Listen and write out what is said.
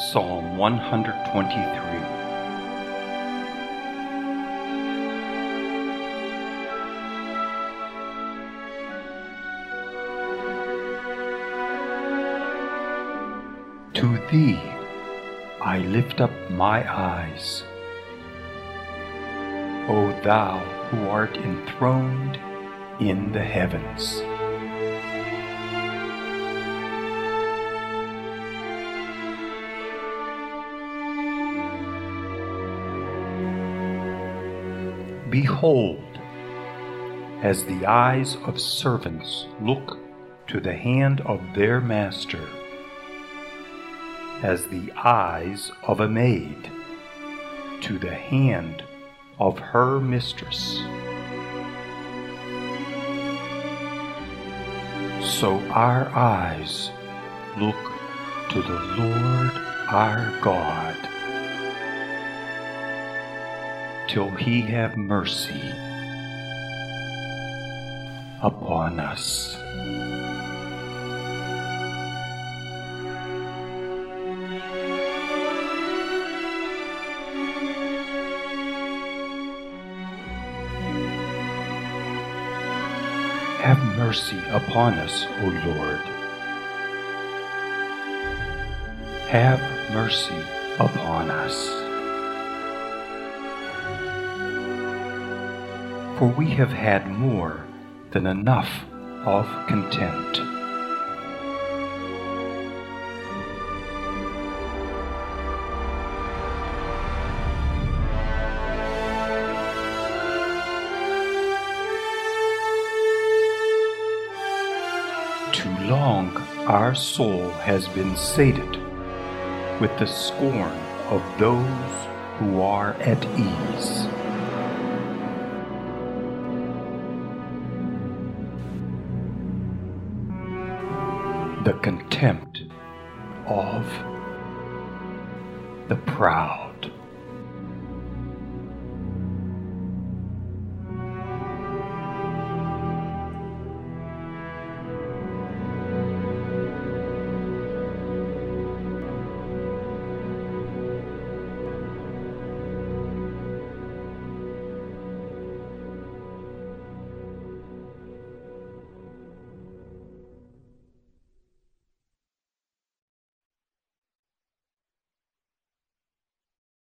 Psalm 123. To Thee I lift up my eyes, O Thou who art enthroned in the heavens. Behold, as the eyes of servants look to the hand of their master, as the eyes of a maid to the hand of her mistress, so our eyes look to the Lord our God, till He have mercy upon us. Have mercy upon us, O Lord. Have mercy upon us. For we have had more than enough of contempt. Too long our soul has been sated with the scorn of those who are at ease. The contempt of the proud.